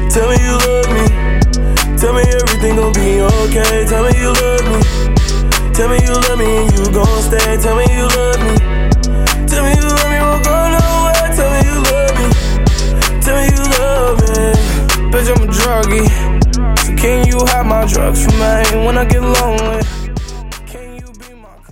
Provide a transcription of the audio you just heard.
Tell me you love me. Tell me everything gon' be okay. Tell me you love me. Tell me you love me and you gon' stay. Tell me you love me. Tell me you love me, won't go nowhere. Tell me you love me. Tell me you love me. Bitch, I'm a druggie. So can you have my drugs for me when I get lonely?